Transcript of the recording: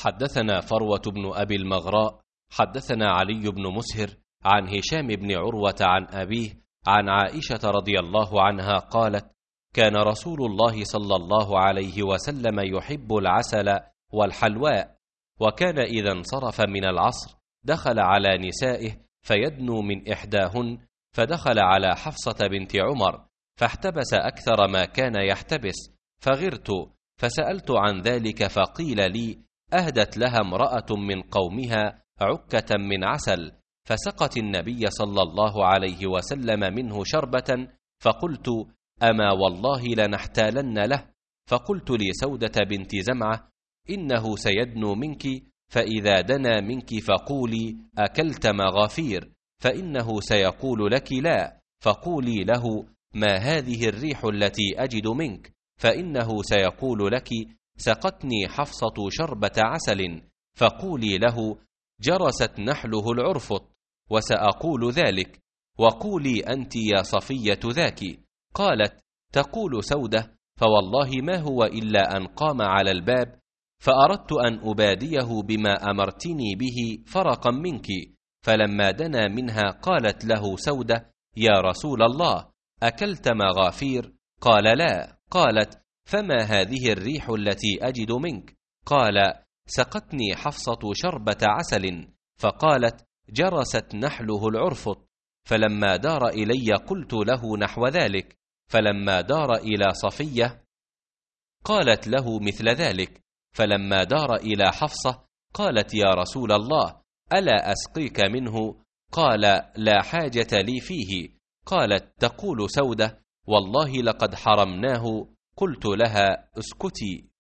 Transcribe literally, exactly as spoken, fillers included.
حدثنا فروة بن أبي المغراء حدثنا علي بن مسهر عن هشام بن عروة عن أبيه عن عائشة رضي الله عنها قالت: كان رسول الله صلى الله عليه وسلم يحب العسل والحلواء، وكان إذا انصرف من العصر دخل على نسائه فيدنو من إحداهن، فدخل على حفصة بنت عمر فاحتبس أكثر ما كان يحتبس، فغرت فسألت عن ذلك فقيل لي: أهدت لها امرأة من قومها عكة من عسل، فسقت النبي صلى الله عليه وسلم منه شربة، فقلت: أما والله لنحتالن له. فقلت لسودة بنت زمعة: إنه سيدنو منك، فإذا دنا منك فقولي: أكلت مغافير، فإنه سيقول لك لا، فقولي له: ما هذه الريح التي أجد منك، فإنه سيقول لك: سقتني حفصة شربة عسل، فقولي له: جرست نحله العرفط، وسأقول ذلك، وقولي أنت يا صفية ذاك. قالت: تقول سودة: فوالله ما هو إلا أن قام على الباب، فأردت أن أباديه بما أمرتني به فرقا منك، فلما دنا منها قالت له سودة: يا رسول الله، أكلت مغافير؟ قال: لا. قالت: فما هذه الريح التي أجد منك؟ قال: سقتني حفصة شربة عسل، فقالت: جرست نحله العرفط. فلما دار إلي قلت له نحو ذلك، فلما دار إلى صفية قالت له مثل ذلك، فلما دار إلى حفصة قالت: يا رسول الله، ألا أسقيك منه؟ قال: لا حاجة لي فيه. قالت: تقول سودة: والله لقد حرمناه. قلت لها: اسكتي.